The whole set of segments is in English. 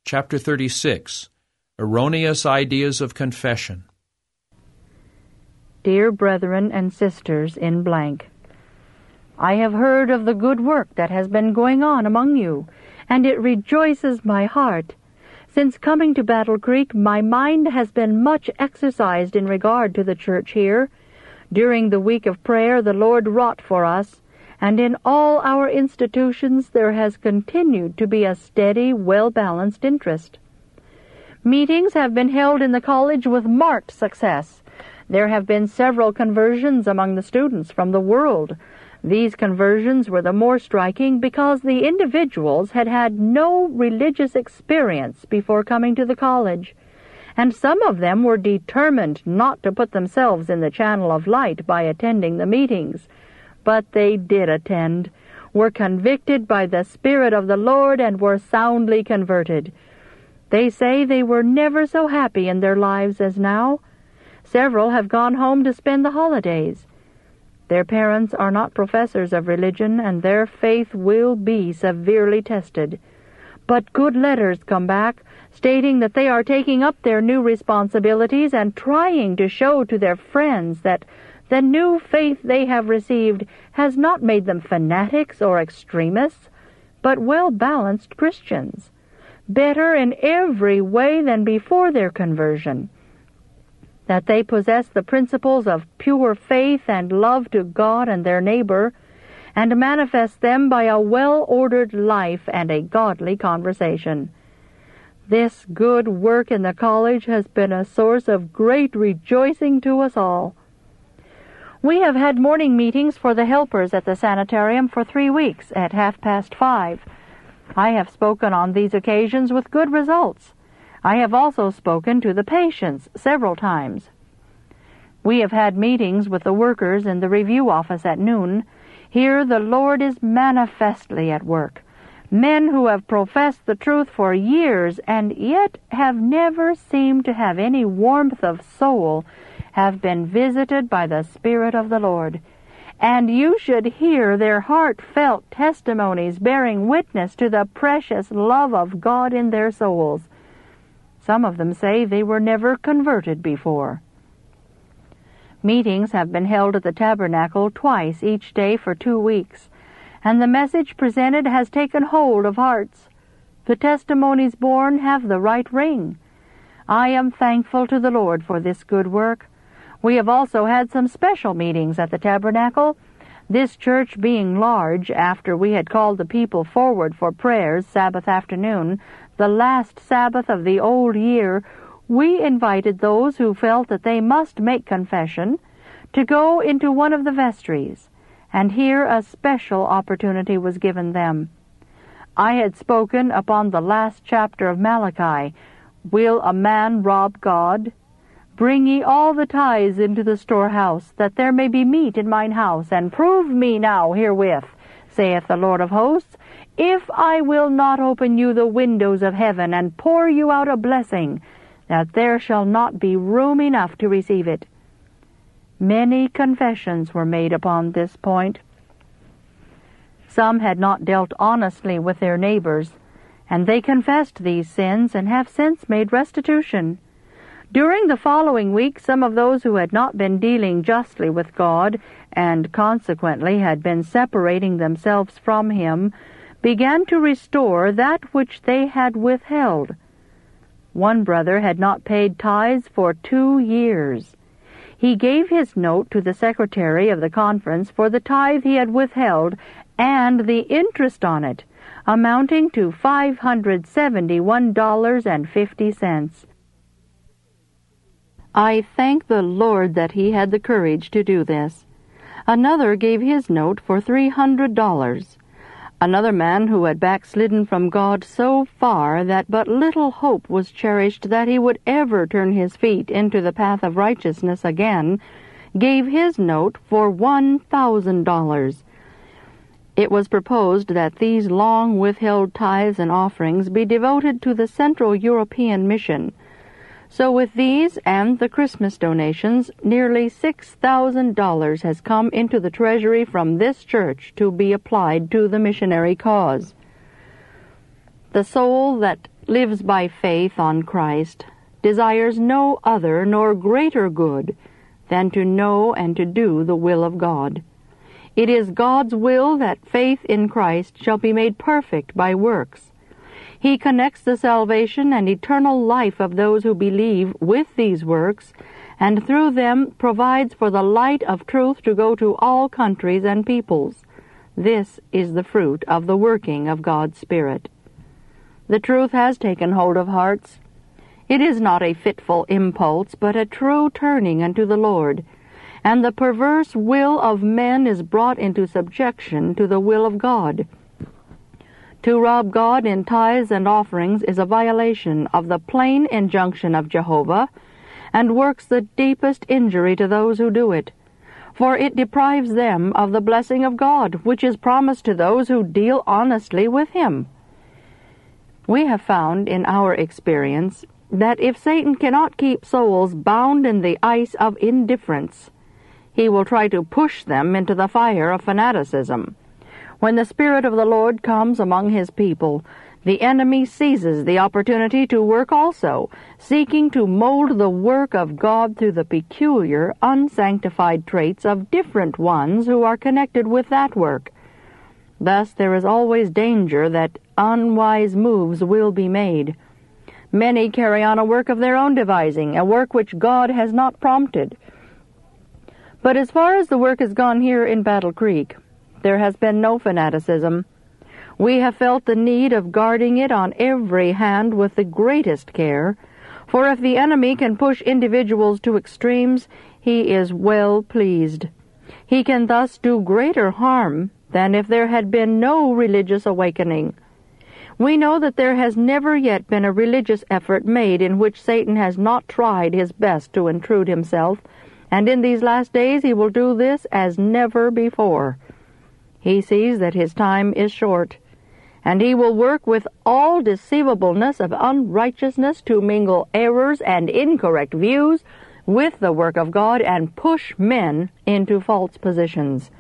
Chapter 36, Erroneous Ideas of Confession. Dear brethren and sisters in blank, I have heard of the good work that has been going on among you, and it rejoices my heart. Since coming to Battle Creek, my mind has been much exercised in regard to the church here. During the week of prayer the Lord wrought for us, and in all our institutions there has continued to be a steady, well-balanced interest. Meetings have been held in the college with marked success. There have been several conversions among the students from the world. These conversions were the more striking because the individuals had had no religious experience before coming to the college, and some of them were determined not to put themselves in the channel of light by attending the meetings. But they did attend, were convicted by the Spirit of the Lord, and were soundly converted. They say they were never so happy in their lives as now. Several have gone home to spend the holidays. Their parents are not professors of religion, and their faith will be severely tested. But good letters come back, stating that they are taking up their new responsibilities and trying to show to their friends that the new faith they have received has not made them fanatics or extremists, but well-balanced Christians, better in every way than before their conversion, that they possess the principles of pure faith and love to God and their neighbor, and manifest them by a well-ordered life and a godly conversation. This good work in the college has been a source of great rejoicing to us all. We have had morning meetings for the helpers at the sanitarium for 3 weeks at 5:30. I have spoken on these occasions with good results. I have also spoken to the patients several times. We have had meetings with the workers in the review office at noon. Here the Lord is manifestly at work. Men who have professed the truth for years and yet have never seemed to have any warmth of soul have been visited by the Spirit of the Lord. And you should hear their heartfelt testimonies bearing witness to the precious love of God in their souls. Some of them say they were never converted before. Meetings have been held at the tabernacle twice each day for 2 weeks, and the message presented has taken hold of hearts. The testimonies borne have the right ring. I am thankful to the Lord for this good work. We have also had some special meetings at the tabernacle. This church being large, after we had called the people forward for prayers Sabbath afternoon, the last Sabbath of the old year, we invited those who felt that they must make confession to go into one of the vestries, and here a special opportunity was given them. I had spoken upon the last chapter of Malachi, "Will a man rob God? Bring ye all the tithes into the storehouse, that there may be meat in mine house, and prove me now herewith, saith the Lord of hosts, if I will not open you the windows of heaven, and pour you out a blessing, that there shall not be room enough to receive it." Many confessions were made upon this point. Some had not dealt honestly with their neighbors, and they confessed these sins and have since made restitution. During the following week, some of those who had not been dealing justly with God, and consequently had been separating themselves from Him, began to restore that which they had withheld. One brother had not paid tithes for 2 years. He gave his note to the secretary of the conference for the tithe he had withheld and the interest on it, amounting to $571.50. I thank the Lord that he had the courage to do this. Another gave his note for $300. Another man who had backslidden from God so far that but little hope was cherished that he would ever turn his feet into the path of righteousness again, gave his note for $1,000. It was proposed that these long withheld tithes and offerings be devoted to the Central European Mission. So with these and the Christmas donations, nearly $6,000 has come into the treasury from this church to be applied to the missionary cause. The soul that lives by faith on Christ desires no other nor greater good than to know and to do the will of God. It is God's will that faith in Christ shall be made perfect by works. He connects the salvation and eternal life of those who believe with these works, and through them provides for the light of truth to go to all countries and peoples. This is the fruit of the working of God's Spirit. The truth has taken hold of hearts. It is not a fitful impulse, but a true turning unto the Lord, and the perverse will of men is brought into subjection to the will of God. To rob God in tithes and offerings is a violation of the plain injunction of Jehovah, and works the deepest injury to those who do it, for it deprives them of the blessing of God, which is promised to those who deal honestly with Him. We have found in our experience that if Satan cannot keep souls bound in the ice of indifference, he will try to push them into the fire of fanaticism. When the Spirit of the Lord comes among His people, the enemy seizes the opportunity to work also, seeking to mold the work of God through the peculiar, unsanctified traits of different ones who are connected with that work. Thus there is always danger that unwise moves will be made. Many carry on a work of their own devising, a work which God has not prompted. But as far as the work has gone here in Battle Creek, there has been no fanaticism. We have felt the need of guarding it on every hand with the greatest care, for if the enemy can push individuals to extremes, he is well pleased. He can thus do greater harm than if there had been no religious awakening. We know that there has never yet been a religious effort made in which Satan has not tried his best to intrude himself, and in these last days he will do this as never before. He sees that his time is short, and he will work with all deceivableness of unrighteousness to mingle errors and incorrect views with the work of God and push men into false positions.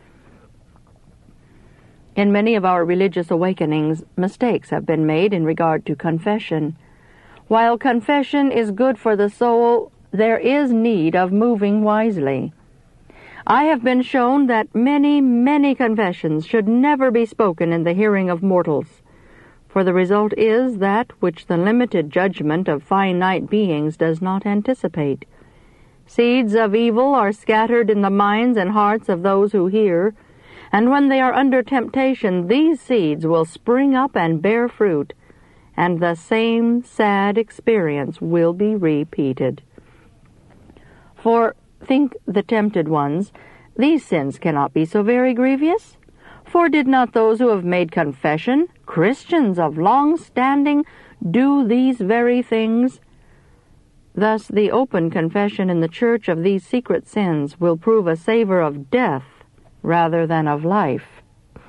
In many of our religious awakenings, mistakes have been made in regard to confession. While confession is good for the soul, there is need of moving wisely. I have been shown that many confessions should never be spoken in the hearing of mortals, for the result is that which the limited judgment of finite beings does not anticipate. Seeds of evil are scattered in the minds and hearts of those who hear, and when they are under temptation, these seeds will spring up and bear fruit, and the same sad experience will be repeated. For, think the tempted ones, these sins cannot be so very grievous. For did not those who have made confession, Christians of long standing, do these very things? Thus the open confession in the church of these secret sins will prove a savor of death rather than of life.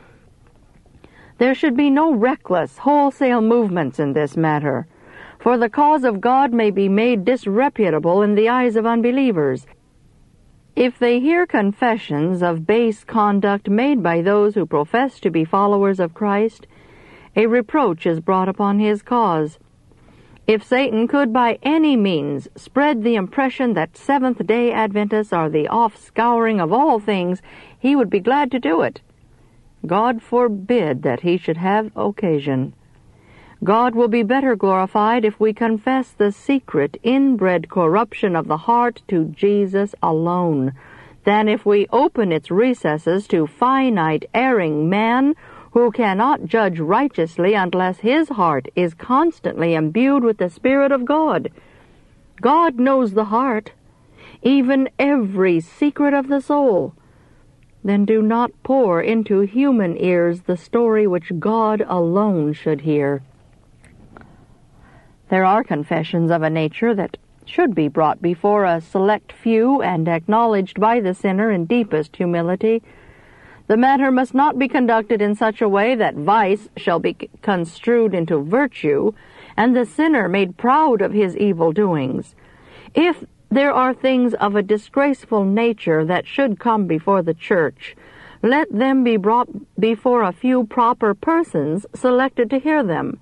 There should be no reckless, wholesale movements in this matter, for the cause of God may be made disreputable in the eyes of unbelievers. If they hear confessions of base conduct made by those who profess to be followers of Christ, a reproach is brought upon His cause. If Satan could by any means spread the impression that Seventh-day Adventists are the offscouring of all things, he would be glad to do it. God forbid that he should have occasion. God will be better glorified if we confess the secret, inbred corruption of the heart to Jesus alone, than if we open its recesses to finite, erring man who cannot judge righteously unless his heart is constantly imbued with the Spirit of God. God knows the heart, even every secret of the soul. Then do not pour into human ears the story which God alone should hear. There are confessions of a nature that should be brought before a select few and acknowledged by the sinner in deepest humility. The matter must not be conducted in such a way that vice shall be construed into virtue, and the sinner made proud of his evil doings. If there are things of a disgraceful nature that should come before the church, let them be brought before a few proper persons selected to hear them,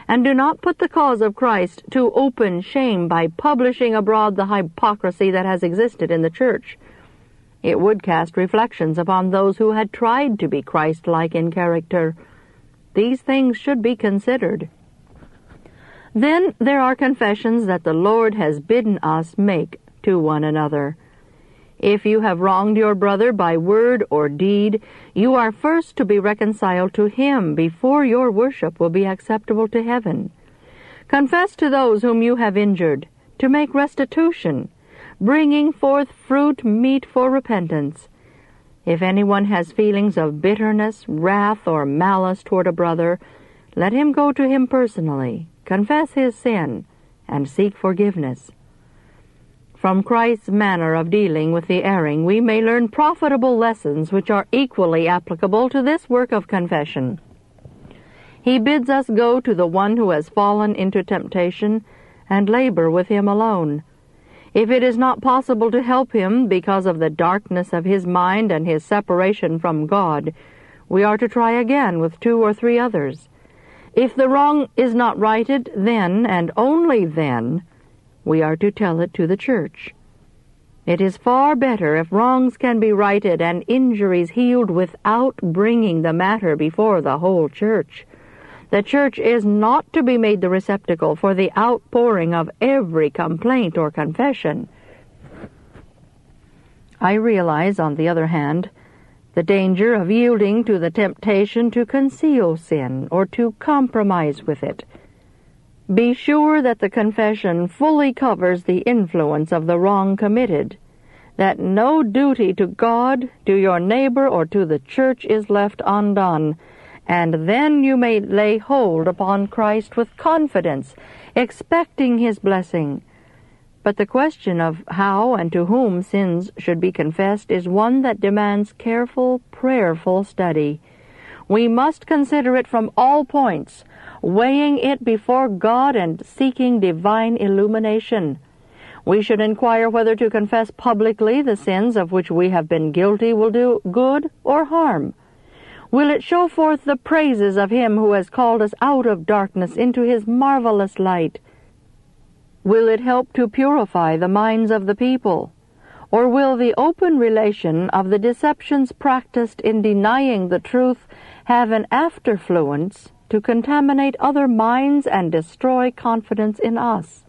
and do not put the cause of Christ to open shame by publishing abroad the hypocrisy that has existed in the church. It would cast reflections upon those who had tried to be Christ-like in character. These things should be considered. Then there are confessions that the Lord has bidden us make to one another. If you have wronged your brother by word or deed, you are first to be reconciled to him before your worship will be acceptable to heaven. Confess to those whom you have injured, to make restitution, bringing forth fruit meet for repentance. If anyone has feelings of bitterness, wrath, or malice toward a brother, let him go to him personally, confess his sin, and seek forgiveness. From Christ's manner of dealing with the erring, we may learn profitable lessons which are equally applicable to this work of confession. He bids us go to the one who has fallen into temptation and labor with him alone. If it is not possible to help him because of the darkness of his mind and his separation from God, we are to try again with 2 or 3 others. If the wrong is not righted, then, and only then, we are to tell it to the church. It is far better if wrongs can be righted and injuries healed without bringing the matter before the whole church. The church is not to be made the receptacle for the outpouring of every complaint or confession. I realize, on the other hand, the danger of yielding to the temptation to conceal sin or to compromise with it. Be sure that the confession fully covers the influence of the wrong committed, that no duty to God, to your neighbor, or to the church is left undone, and then you may lay hold upon Christ with confidence, expecting his blessing. But the question of how and to whom sins should be confessed is one that demands careful, prayerful study. We must consider it from all points, weighing it before God and seeking divine illumination. We should inquire whether to confess publicly the sins of which we have been guilty will do good or harm. Will it show forth the praises of him who has called us out of darkness into his marvelous light? Will it help to purify the minds of the people? Or will the open relation of the deceptions practiced in denying the truth have an afterfluence to contaminate other minds and destroy confidence in us?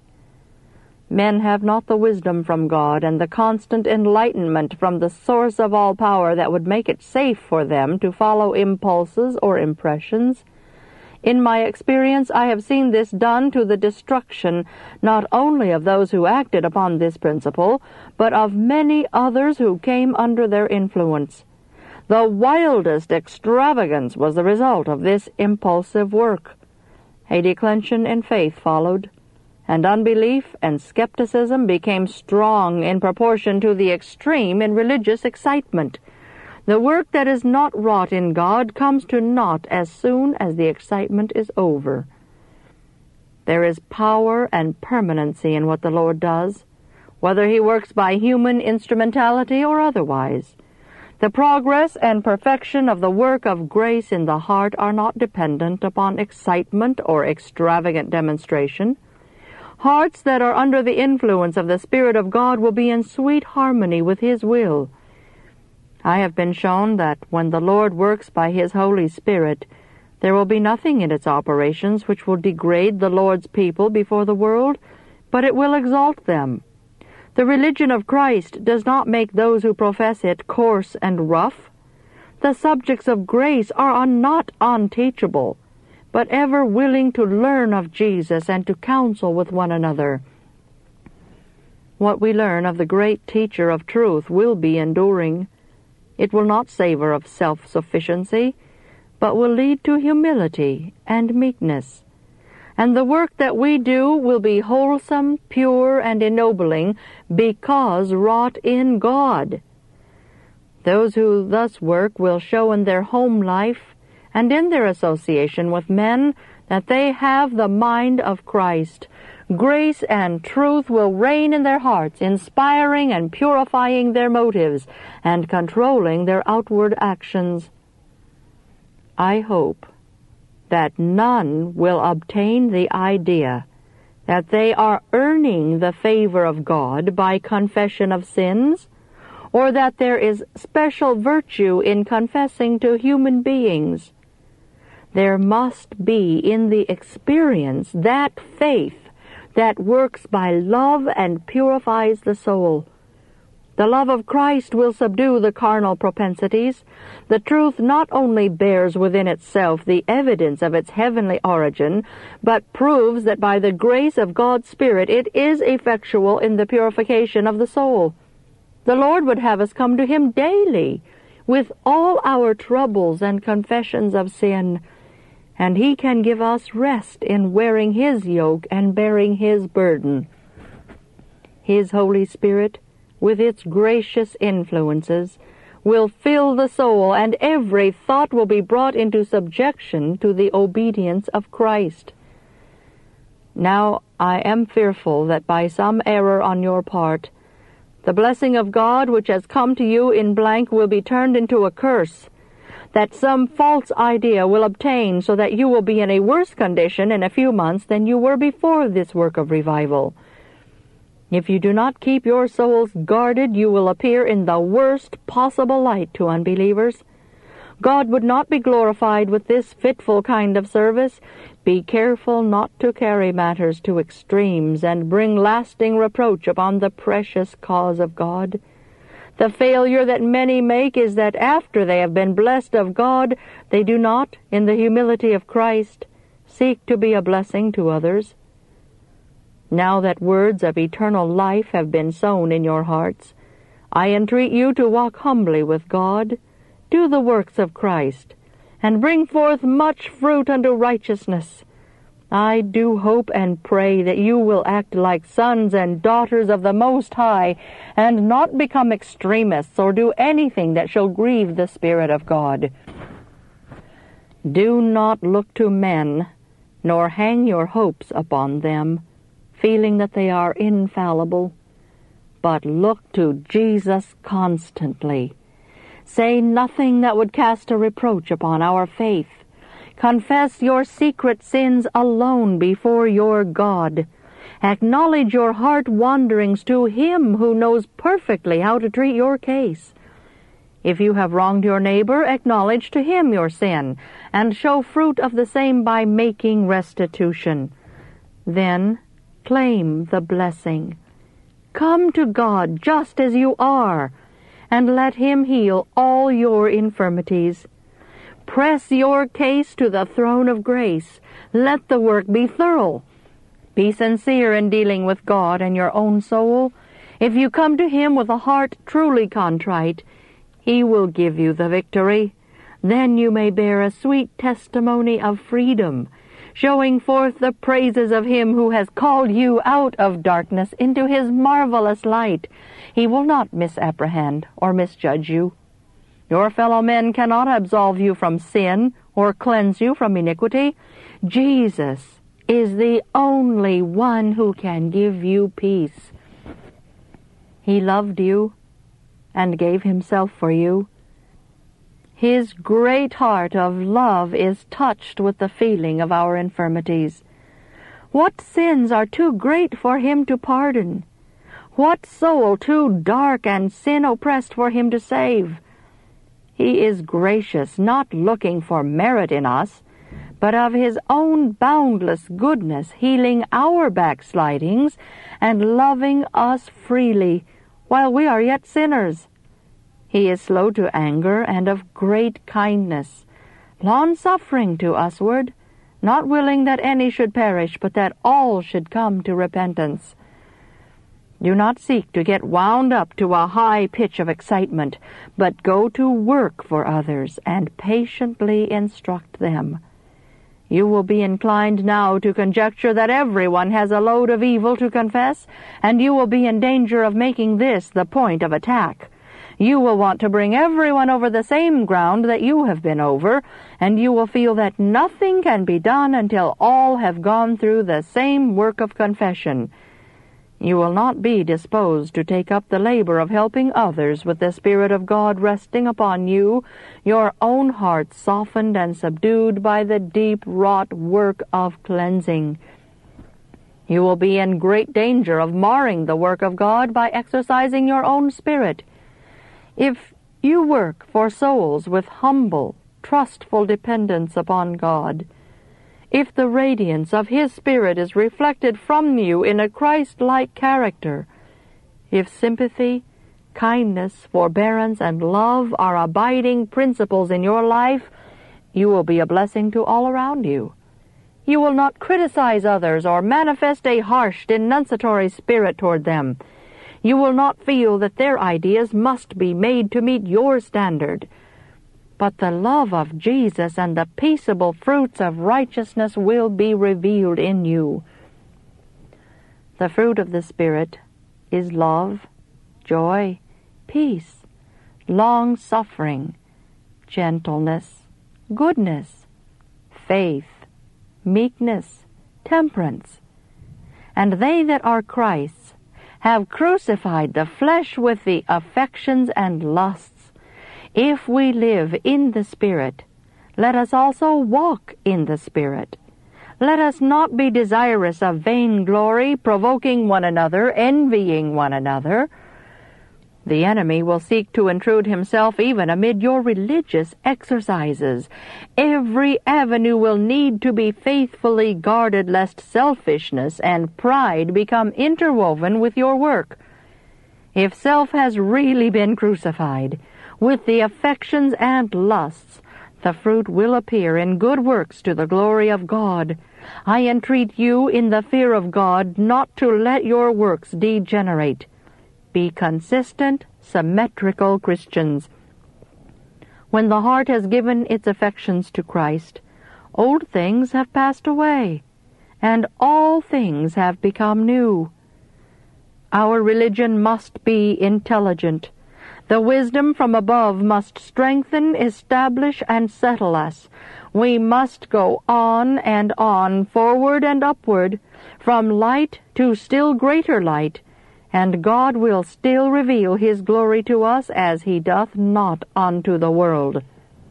Men have not the wisdom from God and the constant enlightenment from the source of all power that would make it safe for them to follow impulses or impressions. In my experience, I have seen this done to the destruction not only of those who acted upon this principle, but of many others who came under their influence. The wildest extravagance was the result of this impulsive work. A declension in faith followed, and unbelief and skepticism became strong in proportion to the extreme in religious excitement. The work that is not wrought in God comes to naught as soon as the excitement is over. There is power and permanency in what the Lord does, whether he works by human instrumentality or otherwise. The progress and perfection of the work of grace in the heart are not dependent upon excitement or extravagant demonstration. Hearts that are under the influence of the Spirit of God will be in sweet harmony with his will. I have been shown that when the Lord works by his Holy Spirit, there will be nothing in its operations which will degrade the Lord's people before the world, but it will exalt them. The religion of Christ does not make those who profess it coarse and rough. The subjects of grace are not unteachable, but ever willing to learn of Jesus and to counsel with one another. What we learn of the great teacher of truth will be enduring. It will not savor of self-sufficiency, but will lead to humility and meekness. And the work that we do will be wholesome, pure, and ennobling because wrought in God. Those who thus work will show in their home life and in their association with men that they have the mind of Christ. Grace and truth will reign in their hearts, inspiring and purifying their motives and controlling their outward actions. I hope that none will obtain the idea that they are earning the favor of God by confession of sins, or that there is special virtue in confessing to human beings. There must be in the experience that faith that works by love and purifies the soul. The love of Christ will subdue the carnal propensities. The truth not only bears within itself the evidence of its heavenly origin, but proves that by the grace of God's Spirit it is effectual in the purification of the soul. The Lord would have us come to Him daily with all our troubles and confessions of sin, and He can give us rest in wearing His yoke and bearing His burden. His Holy Spirit, with its gracious influences, will fill the soul, and every thought will be brought into subjection to the obedience of Christ. Now I am fearful that by some error on your part, the blessing of God which has come to you in blank will be turned into a curse, that some false idea will obtain so that you will be in a worse condition in a few months than you were before this work of revival. If you do not keep your souls guarded, you will appear in the worst possible light to unbelievers. God would not be glorified with this fitful kind of service. Be careful not to carry matters to extremes and bring lasting reproach upon the precious cause of God. The failure that many make is that after they have been blessed of God, they do not, in the humility of Christ, seek to be a blessing to others. Now that words of eternal life have been sown in your hearts, I entreat you to walk humbly with God, do the works of Christ, and bring forth much fruit unto righteousness. I do hope and pray that you will act like sons and daughters of the Most High, and not become extremists or do anything that shall grieve the Spirit of God. Do not look to men, nor hang your hopes upon them, feeling that they are infallible, but look to Jesus constantly. Say nothing that would cast a reproach upon our faith. Confess your secret sins alone before your God. Acknowledge your heart wanderings to Him who knows perfectly how to treat your case. If you have wronged your neighbor, acknowledge to him your sin, and show fruit of the same by making restitution. Then claim the blessing. Come to God just as you are, and let Him heal all your infirmities. Press your case to the throne of grace. Let the work be thorough. Be sincere in dealing with God and your own soul. If you come to Him with a heart truly contrite, He will give you the victory. Then you may bear a sweet testimony of freedom, showing forth the praises of Him who has called you out of darkness into His marvelous light. He will not misapprehend or misjudge you. Your fellow men cannot absolve you from sin or cleanse you from iniquity. Jesus is the only one who can give you peace. He loved you and gave Himself for you. His great heart of love is touched with the feeling of our infirmities. What sins are too great for Him to pardon? What soul too dark and sin-oppressed for Him to save? He is gracious, not looking for merit in us, but of His own boundless goodness, healing our backslidings and loving us freely while we are yet sinners. He is slow to anger and of great kindness, long-suffering to usward, not willing that any should perish, but that all should come to repentance. Do not seek to get wound up to a high pitch of excitement, but go to work for others and patiently instruct them. You will be inclined now to conjecture that everyone has a load of evil to confess, and you will be in danger of making this the point of attack. You will want to bring everyone over the same ground that you have been over, and you will feel that nothing can be done until all have gone through the same work of confession. You will not be disposed to take up the labor of helping others with the Spirit of God resting upon you, your own heart softened and subdued by the deep-wrought work of cleansing. You will be in great danger of marring the work of God by exercising your own spirit. If you work for souls with humble, trustful dependence upon God, if the radiance of His Spirit is reflected from you in a Christ-like character, if sympathy, kindness, forbearance, and love are abiding principles in your life, you will be a blessing to all around you. You will not criticize others or manifest a harsh, denunciatory spirit toward them. You will not feel that their ideas must be made to meet your standard. But the love of Jesus and the peaceable fruits of righteousness will be revealed in you. The fruit of the Spirit is love, joy, peace, long-suffering, gentleness, goodness, faith, meekness, temperance. And they that are Christ's have crucified the flesh with the affections and lusts. If we live in the Spirit, let us also walk in the Spirit. Let us not be desirous of vainglory, provoking one another, envying one another. The enemy will seek to intrude himself even amid your religious exercises. Every avenue will need to be faithfully guarded lest selfishness and pride become interwoven with your work. If self has really been crucified, with the affections and lusts, the fruit will appear in good works to the glory of God. I entreat you in the fear of God not to let your works degenerate. Be consistent, symmetrical Christians. When the heart has given its affections to Christ, old things have passed away, and all things have become new. Our religion must be intelligent. The wisdom from above must strengthen, establish, and settle us. We must go on and on, forward and upward, from light to still greater light, and God will still reveal His glory to us as He doth not unto the world.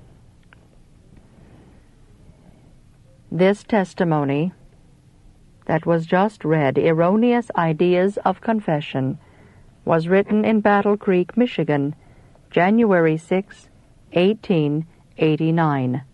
This testimony that was just read, Erroneous Ideas of Confession, was written in Battle Creek, Michigan, January 6, 1889.